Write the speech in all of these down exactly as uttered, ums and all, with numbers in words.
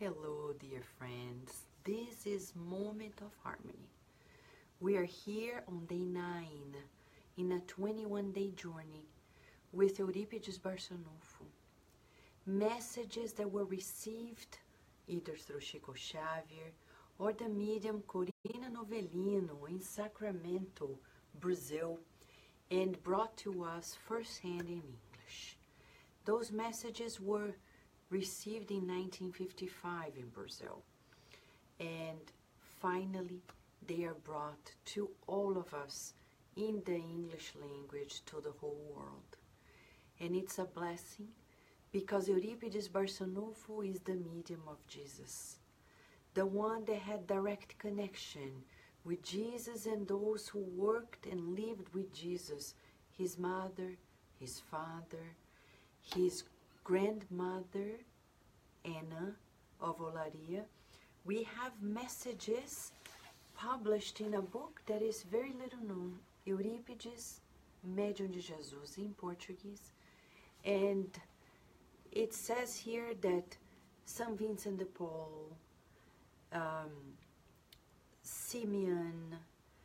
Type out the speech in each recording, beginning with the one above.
Hello, dear friends. This is Moment of Harmony. We are here on day nine in a twenty-one day journey with Eurípides Barçanufo. Messages that were received either through Chico Xavier or the medium Corina Novellino in Sacramento, Brazil, and brought to us firsthand in English. Those messages were received in nineteen fifty-five in Brazil, and finally they are brought to all of us in the English language to the whole world. And it's a blessing because Eurípides Barçanufo is the medium of Jesus, the one that had direct connection with Jesus and those who worked and lived with Jesus, his mother, his father, his grandmother, Anna of Olaria. We have messages published in a book that is very little known, Eurípides, Médium de Jesus, in Portuguese. And it says here that Saint Vincent de Paul, um, Simeon,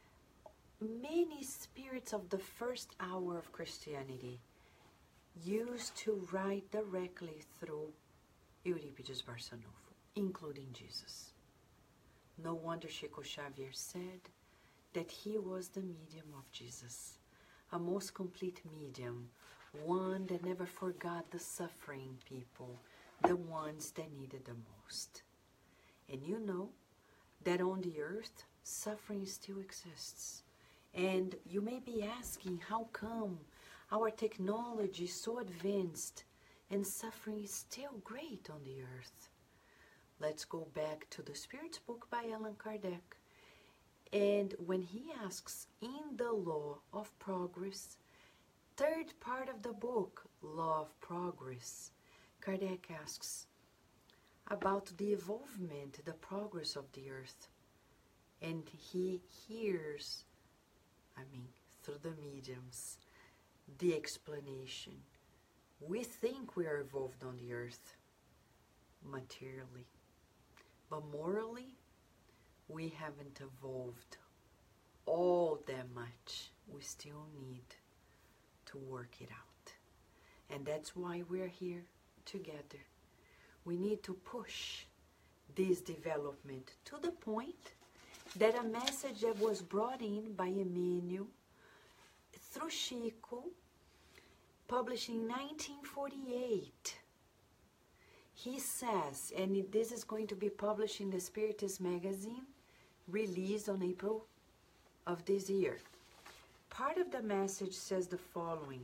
many spirits of the first hour of Christianity used to write directly through Eurípides Barçanufo, including Jesus. No wonder Chico Xavier said that he was the medium of Jesus, a most complete medium, one that never forgot the suffering people, the ones that needed the most. And you know that on the earth, suffering still exists. And you may be asking, how come our technology is so advanced and suffering is still great on the earth? Let's go back to the Spirit's book by Allan Kardec. And when he asks, in the law of progress, third part of the book, Law of Progress, Kardec asks about the evolvement, the progress of the earth. And he hears, I mean, through the mediums, the explanation. We think we are evolved on the earth materially, but morally we haven't evolved all that much. We still need to work it out, and that's why we're here together. We need to push this development to the point that a message that was brought in by Emmanuel through Chico, published in nineteen forty-eight. He says, and this is going to be published in the Spiritist magazine, released on April of this year. Part of the message says the following,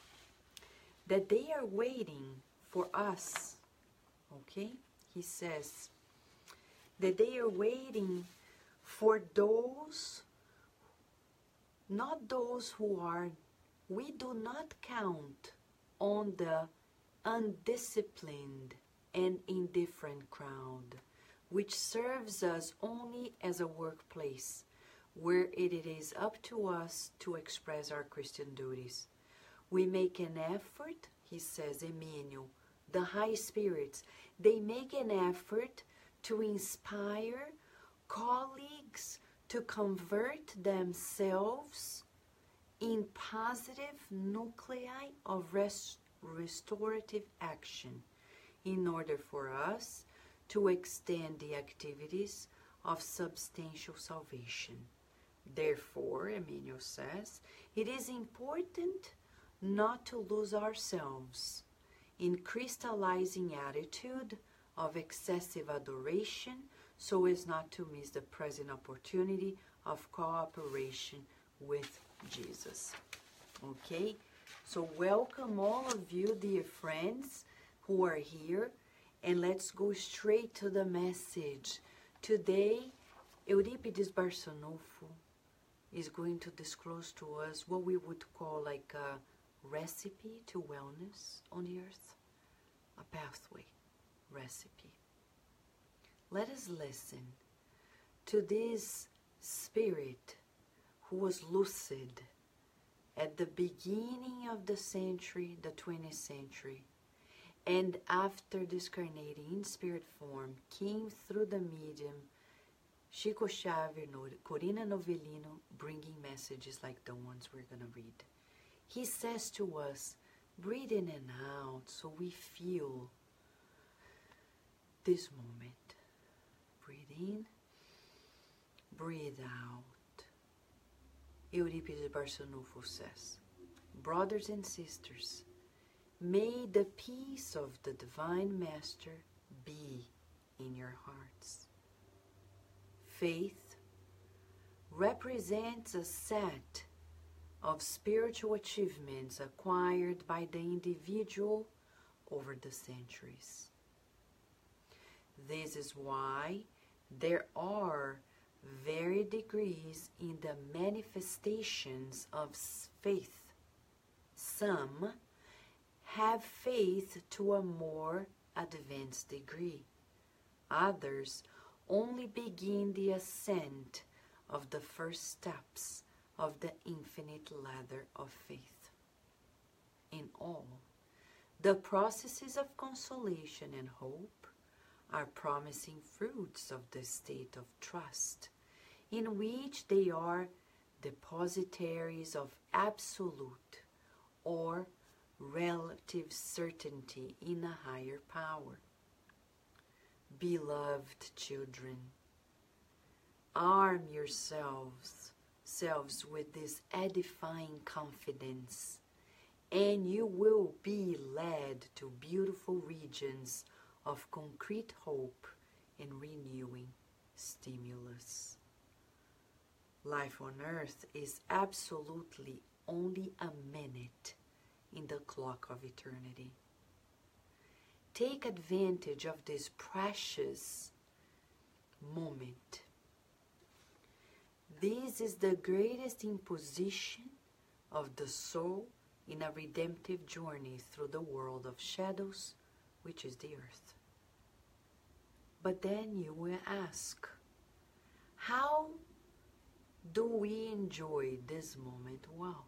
that they are waiting for us, okay? He says that they are waiting for those, not those who are, we do not count on the undisciplined and indifferent crowd, which serves us only as a workplace where it is up to us to express our Christian duties. We make an effort, he says, Emmanuel, the high spirits, they make an effort to inspire colleagues to convert themselves in positive nuclei of rest, restorative action in order for us to extend the activities of substantial salvation. Therefore, Emmanuel says, it is important not to lose ourselves in crystallizing attitude of excessive adoration so as not to miss the present opportunity of cooperation with Jesus. Okay, so welcome all of you, dear friends, who are here, and let's go straight to the message. Today, Eurípides Barçanufo is going to disclose to us what we would call like a recipe to wellness on the earth, a pathway recipe. Let us listen to this spirit who was lucid at the beginning of the century, the twentieth century, and after discarnating in spirit form, came through the medium Chico Xavier, Corina Novellino, bringing messages like the ones we're going to read. He says to us, breathe in and out so we feel this moment. Breathe in, breathe out. Euripides Barçanufo says, brothers and sisters, may the peace of the Divine Master be in your hearts. Faith represents a set of spiritual achievements acquired by the individual over the centuries. This is why there are varied degrees in the manifestations of faith. Some have faith to a more advanced degree. Others only begin the ascent of the first steps of the infinite ladder of faith. In all, the processes of consolation and hope are promising fruits of the state of trust, in which they are depositaries of absolute or relative certainty in a higher power. Beloved children, arm yourselves selves with this edifying confidence, and you will be led to beautiful regions of concrete hope and renewing stimulus. Life on earth is absolutely only a minute in the clock of eternity. Take advantage of this precious moment. This is the greatest imposition of the soul in a redemptive journey through the world of shadows, which is the earth. But then you will ask, how do we enjoy this moment well?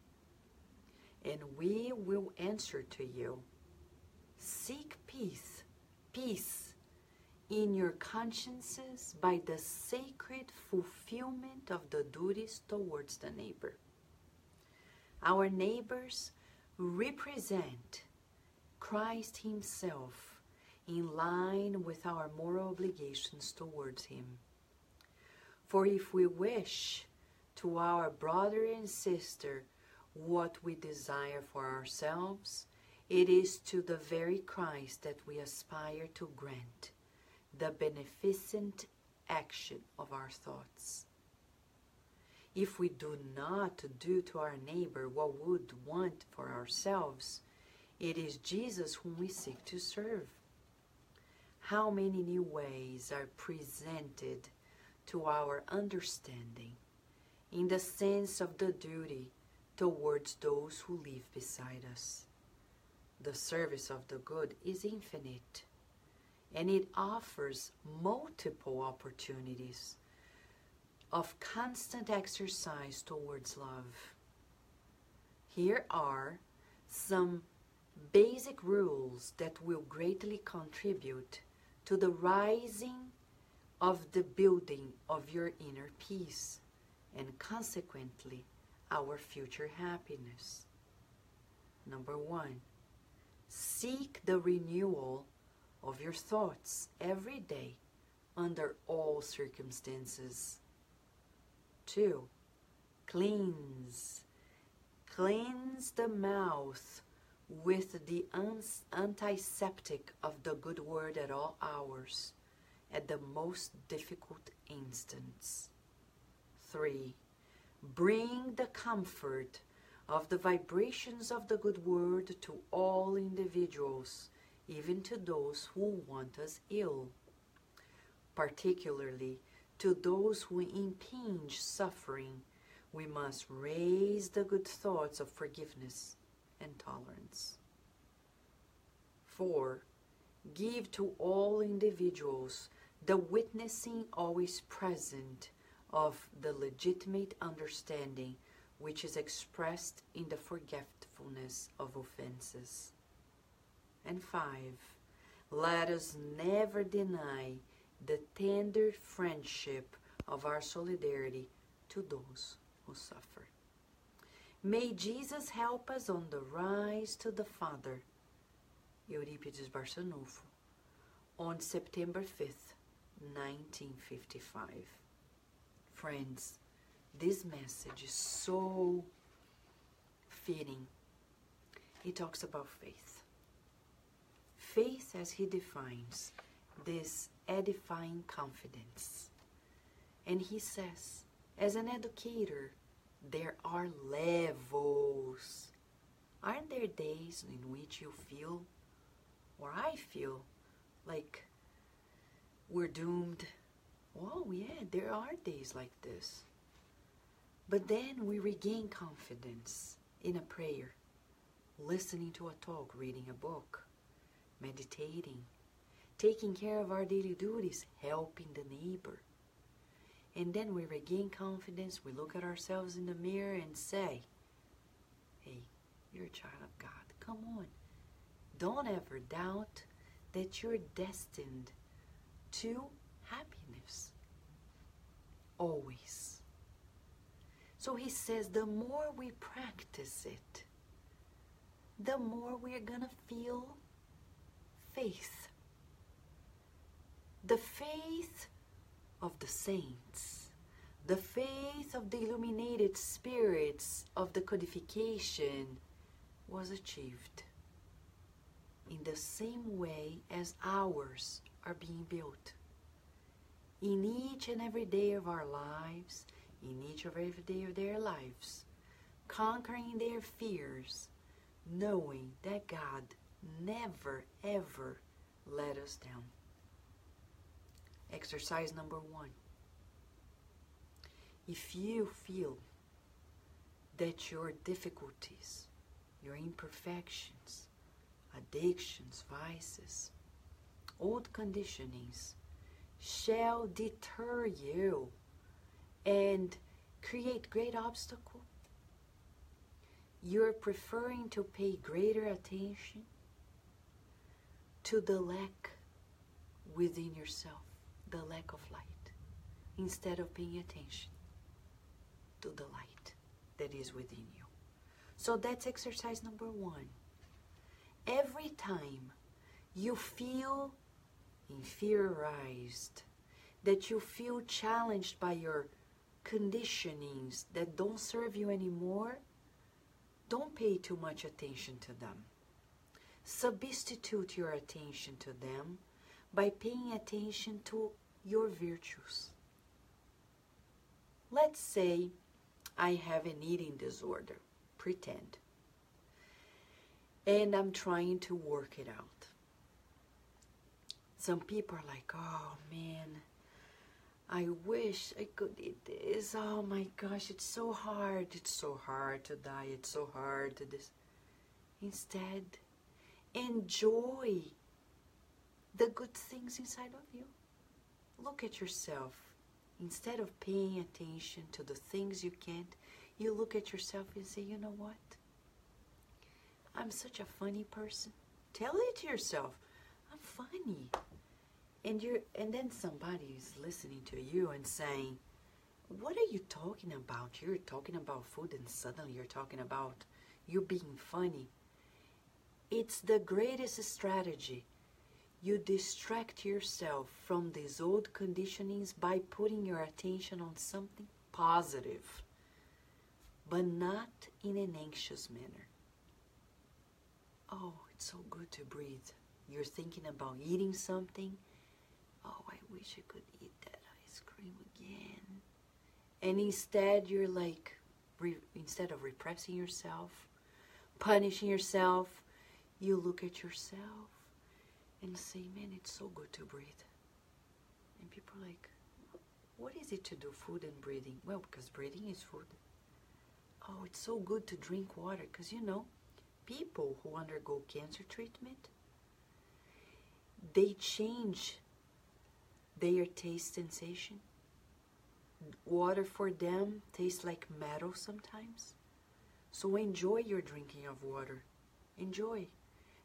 And we will answer to you, seek peace, peace in your consciences by the sacred fulfillment of the duties towards the neighbor. Our neighbors represent Christ Himself in line with our moral obligations towards Him. For if we wish to our brother and sister what we desire for ourselves, it is to the very Christ that we aspire to grant the beneficent action of our thoughts. If we do not do to our neighbor what we would want for ourselves, it is Jesus whom we seek to serve. How many new ways are presented to our understanding in the sense of the duty towards those who live beside us. The service of the good is infinite, and it offers multiple opportunities of constant exercise towards love. Here are some basic rules that will greatly contribute to the rising of the building of your inner peace, and consequently our future happiness. Number one, seek the renewal of your thoughts every day under all circumstances. Two, cleanse. Cleanse the mouth with the antiseptic of the good word at all hours, at the most difficult instants. Three, bring the comfort of the vibrations of the good word to all individuals, even to those who want us ill, particularly to those who impinge suffering. We must raise the good thoughts of forgiveness and tolerance. Four, give to all individuals the witnessing always present of the legitimate understanding which is expressed in the forgetfulness of offenses. And five, let us never deny the tender friendship of our solidarity to those who suffer. May Jesus help us on the rise to the Father. Eurípides Barçanufo, on September fifth, nineteen fifty-five. Friends, this message is so fitting. He talks about faith. Faith, as he defines, this edifying confidence. And he says, as an educator, there are levels. Aren't there days in which you feel, or I feel, like we're doomed? Oh yeah, there are days like this. But then we regain confidence in a prayer, listening to a talk, reading a book, meditating, taking care of our daily duties, helping the neighbor. And then we regain confidence, we look at ourselves in the mirror and say, hey, you're a child of God. Come on. Don't ever doubt that you're destined to happiness. Always. So he says the more we practice it, the more we're gonna feel faith. The faith of the saints, the faith of the illuminated spirits of the codification was achieved in the same way as ours are being built. In each and every day of our lives, in each and every day of their lives, conquering their fears, knowing that God never ever let us down. Exercise number one. If you feel that your difficulties, your imperfections, addictions, vices, old conditionings shall deter you and create great obstacle, you're preferring to pay greater attention to the lack within yourself, the lack of light, instead of paying attention to the light that is within you. So that's exercise number one. Every time you feel inferiorized, that you feel challenged by your conditionings that don't serve you anymore, don't pay too much attention to them. Substitute your attention to them by paying attention to your virtues. Let's say I have an eating disorder, pretend, and I'm trying to work it out. Some people are like, oh man, I wish I could eat this. Oh my gosh, it's so hard. It's so hard to diet. It's so hard to this. Instead, enjoy the good things inside of you. Look at yourself. Instead of paying attention to the things you can't, you look at yourself and say, you know what? I'm such a funny person. Tell it to yourself. I'm funny. And you're, and then somebody is listening to you and saying, what are you talking about? You're talking about food and suddenly you're talking about you being funny. It's the greatest strategy. You distract yourself from these old conditionings by putting your attention on something positive, but not in an anxious manner. Oh, it's so good to breathe. You're thinking about eating something. Oh, I wish I could eat that ice cream again. And instead, you're like, re instead of repressing yourself, punishing yourself, you look at yourself and say, man, it's so good to breathe. And people are like, what is it to do, food and breathing? Well, because breathing is food. Oh, it's so good to drink water, because you know, people who undergo cancer treatment, they change their taste sensation. Water for them tastes like metal sometimes. So enjoy your drinking of water. Enjoy.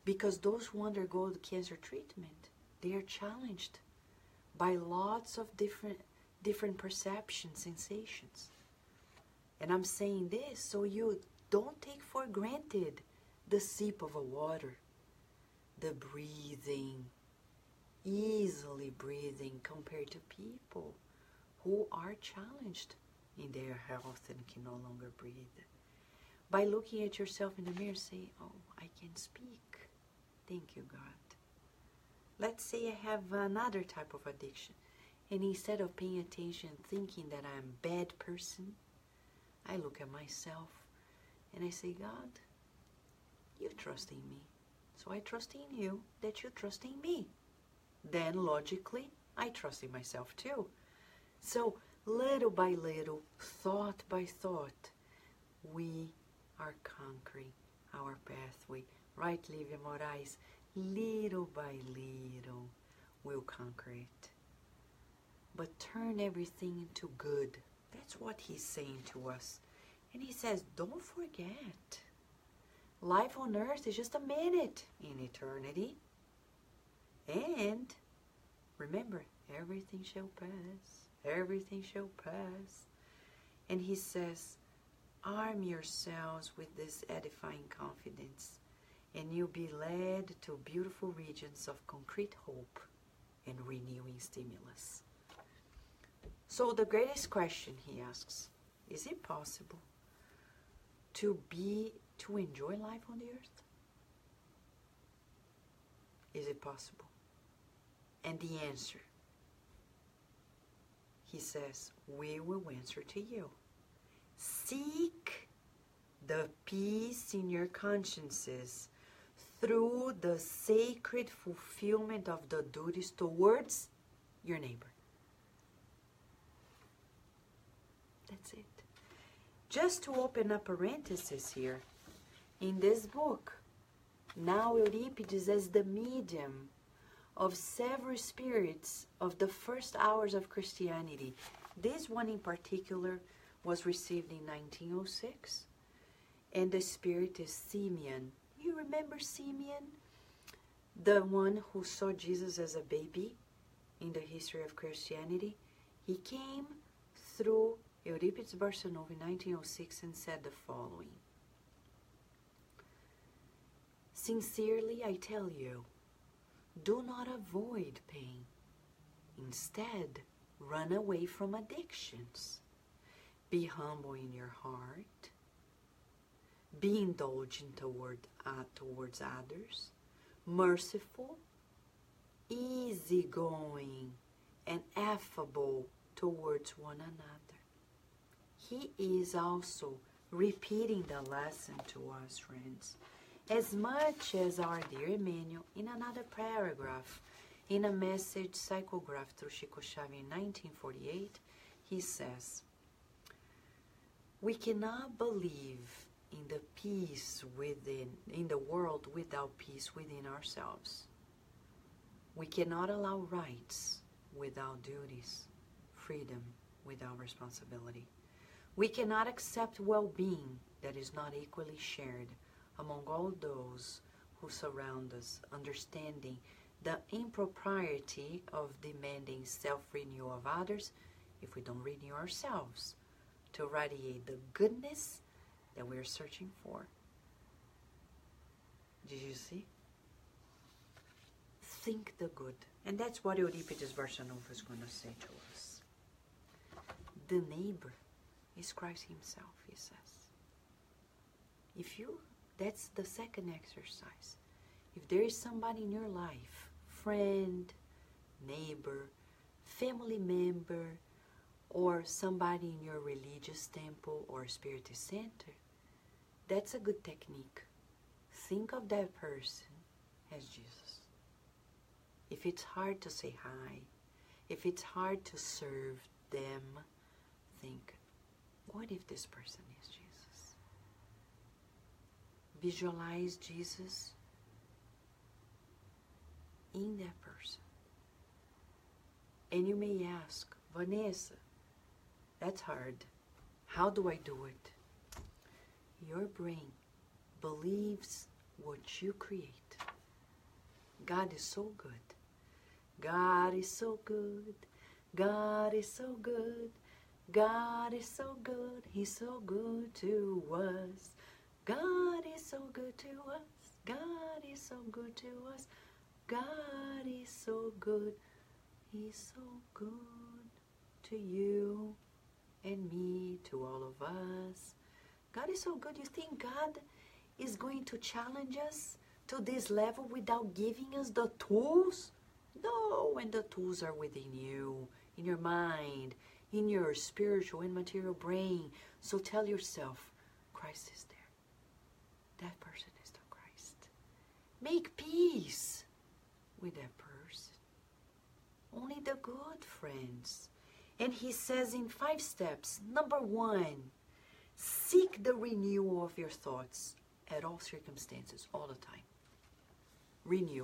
Because those who undergo the cancer treatment, they are challenged by lots of different different perceptions, sensations. And I'm saying this so you don't take for granted the sip of a water, the breathing, easily breathing compared to people who are challenged in their health and can no longer breathe. By looking at yourself in the mirror, say, oh, I can speak. Thank you, God. Let's say I have another type of addiction, and instead of paying attention, thinking that I'm a bad person, I look at myself and I say, God, you trust in me, so I trust in you that you trust in me. Then logically, I trust in myself too. So little by little, thought by thought, we are conquering our pathway. Right, Livia Moraes? Little by little, we'll conquer it. But turn everything into good. That's what he's saying to us. And he says, don't forget, life on earth is just a minute in eternity. And remember, everything shall pass. Everything shall pass. And he says, arm yourselves with this edifying confidence, and you'll be led to beautiful regions of concrete hope and renewing stimulus. So the greatest question he asks, is it possible to be, to enjoy life on the earth? Is it possible? And the answer, he says, we will answer to you. Seek the peace in your consciences through the sacred fulfillment of the duties towards your neighbor. That's it. Just to open up parenthesis here, in this book, now Euripides as the medium of several spirits of the first hours of Christianity. This one in particular was received in nineteen oh six, and the spirit is Simeon. You remember Simeon? The one who saw Jesus as a baby in the history of Christianity. He came through Euripides Barçanufo in nineteen oh six and said the following. Sincerely I tell you, do not avoid pain. Instead, run away from addictions. Be humble in your heart. Be indulgent toward, uh, towards others. Merciful, easygoing, and affable towards one another. He is also repeating the lesson to us, friends, as much as our dear Emmanuel in another paragraph. In a message psychographed through Chico Xavier in nineteen forty-eight, he says, we cannot believe in the peace within, in the world without peace within ourselves. We cannot allow rights without duties, freedom without responsibility. We cannot accept well-being that is not equally shared among all those who surround us, understanding the impropriety of demanding self-renewal of others if we don't renew ourselves to radiate the goodness that we're searching for. Did you see? Think the good. And that's what Euripides Barçanufo is going to say to us. The neighbor is Christ himself, he says. If you, that's the second exercise. If there is somebody in your life, friend, neighbor, family member, or somebody in your religious temple or spiritist center, that's a good technique. Think of that person as Jesus. If it's hard to say hi, if it's hard to serve them, think, what if this person is Jesus? Visualize Jesus in that person. And you may ask, Vanessa, that's hard. How do I do it? Your brain believes what you create. God is so good. God is so good. God is so good. God is so good. He's so good to us. God is so good to us. God is so good to us. God is so good. He's so good to you and me, to all of us. God is so good. You think God is going to challenge us to this level without giving us the tools? No, and the tools are within you, in your mind, in your spiritual and material brain. So tell yourself, Christ is there. That person is the Christ. Make peace with that person. Only the good, friends. And he says in five steps, number one, seek the renewal of your thoughts at all circumstances, all the time. Renew.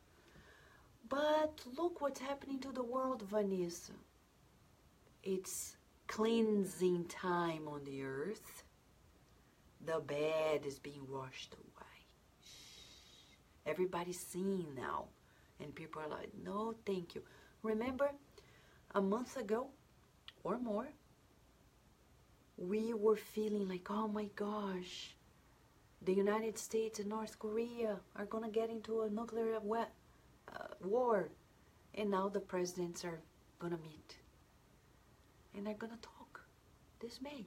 But look what's happening to the world, Vanessa. It's cleansing time on the earth. The bad is being washed away. Everybody's seeing now. And people are like, no, thank you. Remember, a month ago or more, we were feeling like, oh my gosh, the United States and North Korea are going to get into a nuclear uh, war. And now the presidents are going to meet. And they're going to talk this May.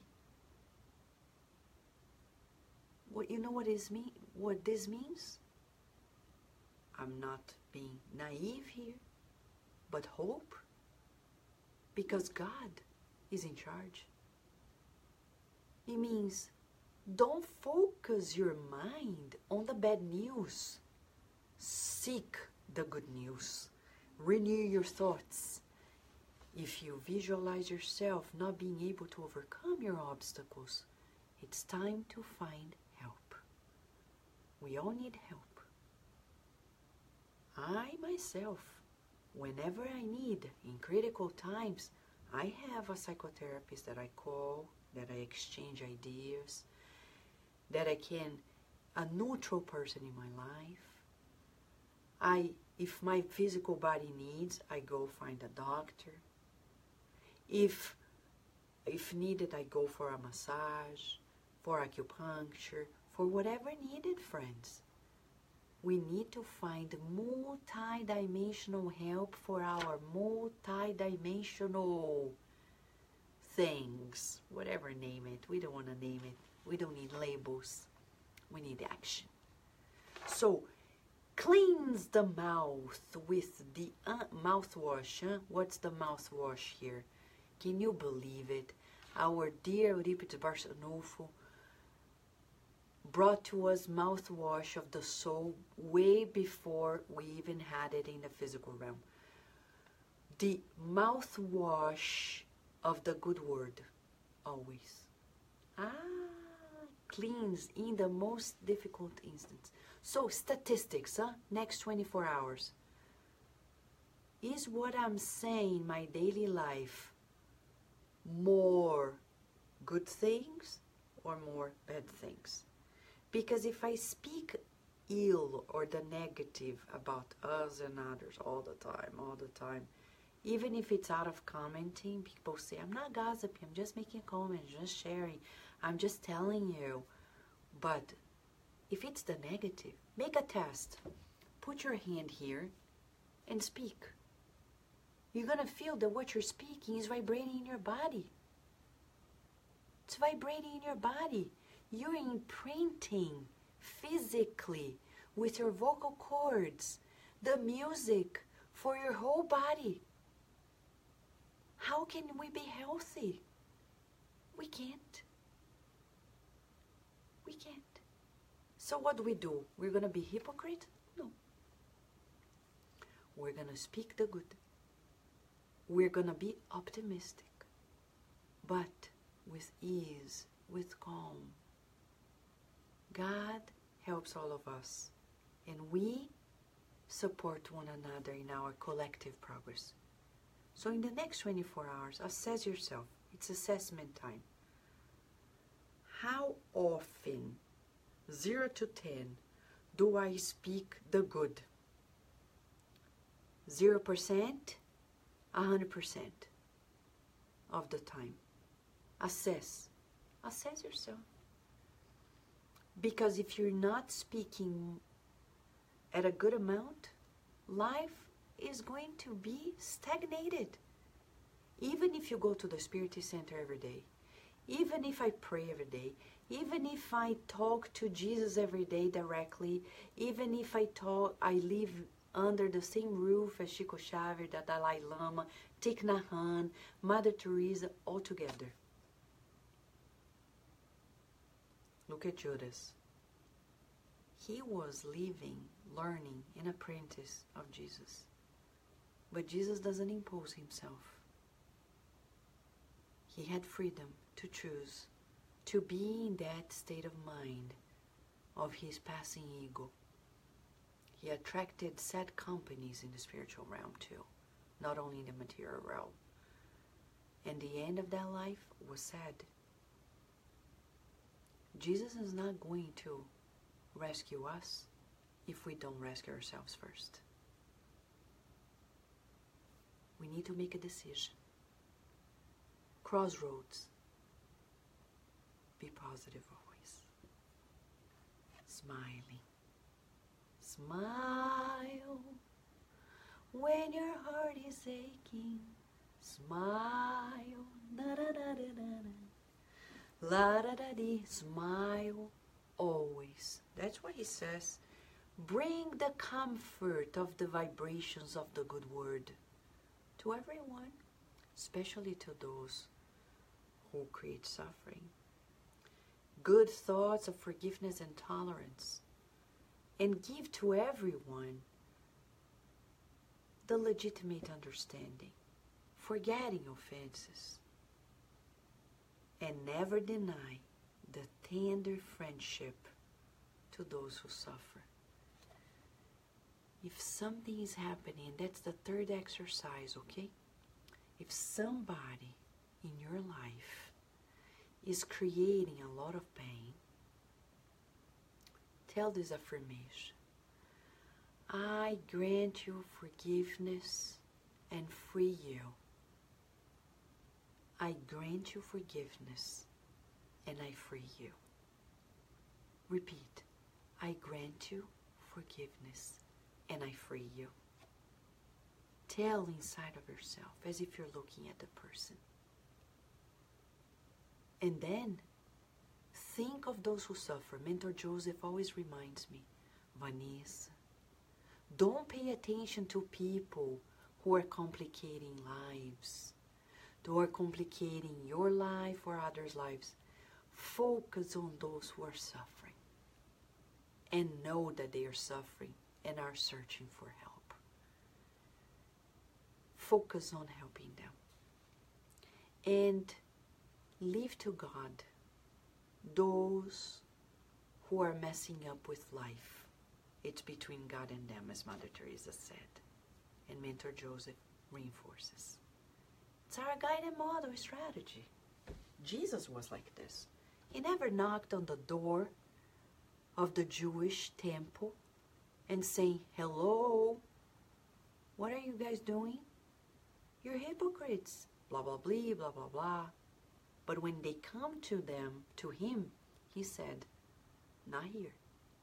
What, you know what, is mean, what this means? I'm not being naive here, but hope. Because God is in charge. It means don't focus your mind on the bad news. Seek the good news. Renew your thoughts. If you visualize yourself not being able to overcome your obstacles, it's time to find help. We all need help. I myself, whenever I need, in critical times, I have a psychotherapist that I call, that I exchange ideas, that I can, a neutral person in my life. I, if my physical body needs, I go find a doctor. If, if needed, I go for a massage, for acupuncture, for whatever needed, friends. We need to find multi-dimensional help for our multi-dimensional things. Whatever, name it. We don't want to name it. We don't need labels. We need action. So, cleanse the mouth with the uh, mouthwash. Huh? What's the mouthwash here? Can you believe it? Our dear Euripides Barçanufo brought to us mouthwash of the soul way before we even had it in the physical realm. The mouthwash of the good word, always. Ah, cleans in the most difficult instance. So, statistics, huh? Next twenty-four hours. Is what I'm saying in my daily life more good things or more bad things? Because if I speak ill or the negative about us and others all the time, all the time, even if it's out of commenting, people say, I'm not gossiping, I'm just making comments, just sharing, I'm just telling you. But if it's the negative, make a test. Put your hand here and speak. You're going to feel that what you're speaking is vibrating in your body. It's vibrating in your body. You're imprinting physically with your vocal cords the music for your whole body. How can we be healthy? We can't. We can't. So what do we do? We're going to be hypocrite? No. We're going to speak the good. We're going to be optimistic, but with ease, with calm. God helps all of us, and we support one another in our collective progress. So in the next twenty-four hours, assess yourself. It's assessment time. How often, zero to ten, do I speak the good? zero percent, one hundred percent of the time. Assess. Assess yourself. Because if you're not speaking at a good amount, life is going to be stagnated. Even if you go to the Spirit Center every day, even if I pray every day, even if I talk to Jesus every day directly, even if I talk, I live under the same roof as Chico Xavier, the Dalai Lama, Thich Nhat Hanh, Mother Teresa, all together. Look at Judas. He was living, learning, an apprentice of Jesus. But Jesus doesn't impose himself. He had freedom to choose, to be in that state of mind of his passing ego. He attracted sad companies in the spiritual realm too, not only in the material realm. And the end of that life was sad. Jesus is not going to rescue us if we don't rescue ourselves first. We need to make a decision. Crossroads. Be positive always. Smiling. Smile when your heart is aching. Smile. Da da da da da da. La da da dee. Smile always. That's what he says. Bring the comfort of the vibrations of the good word to everyone, especially to those who create suffering. Good thoughts of forgiveness and tolerance, and give to everyone the legitimate understanding, forgetting offenses, and never deny the tender friendship to those who suffer. If something is happening, that's the third exercise, okay? If somebody in your life is creating a lot of pain, tell this affirmation. I grant you forgiveness and free you. I grant you forgiveness and I free you. Repeat. I grant you forgiveness and I free you. Tell inside of yourself as if you're looking at the person. And then think of those who suffer. Mentor Joseph always reminds me, Vanessa, don't pay attention to people who are complicating lives, who are complicating your life or others' lives. Focus on those who are suffering and know that they are suffering and are searching for help. Focus on helping them. And leave to God those who are messing up with life. It's between God and them, as Mother Teresa said. And Mentor Joseph reinforces. It's our guided model strategy. Jesus was like this. He never knocked on the door of the Jewish temple and saying, hello, what are you guys doing? You're hypocrites, blah, blah, blah, blah, blah, blah. But when they come to them, to him, he said, not here.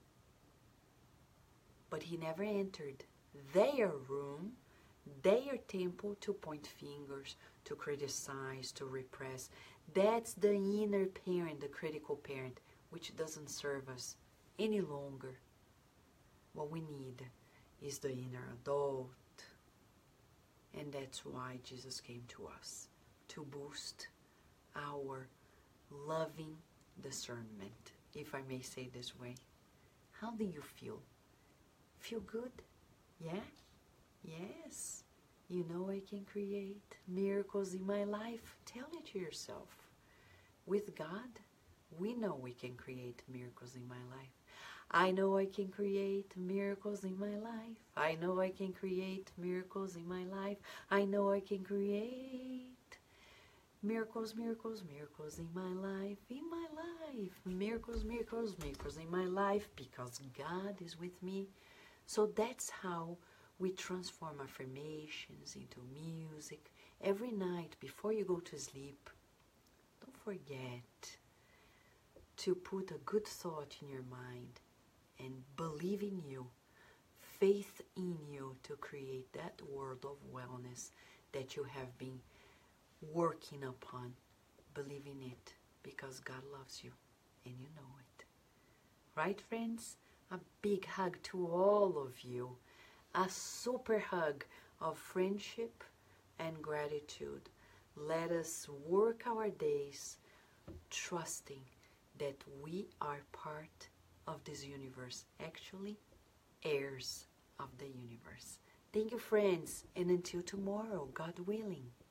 But he never entered their room, their temple to point fingers, to criticize, to repress. That's the inner parent, the critical parent, which doesn't serve us any longer. What we need is the inner adult. And that's why Jesus came to us, to boost our loving discernment, if I may say this way. How do you feel? Feel good? Yeah? Yes. You know I can create miracles in my life. Tell it to yourself. With God, we know we can create miracles in my life. I know I can create miracles in my life. I know I can create miracles in my life. I know I can create miracles, miracles, miracles in my life, in my life. Miracles, miracles, miracles in my life because God is with me. So that's how We transform affirmations into music every night before you go to sleep. Don't forget to put a good thought in your mind and believe in you, faith in you to create that world of wellness that you have been working upon. Believe in it because God loves you and you know it. Right, friends? A big hug to all of you. A super hug of friendship and gratitude. Let us work our days trusting that we are part of this universe, actually heirs of the universe. Thank you, friends, and until tomorrow, God willing.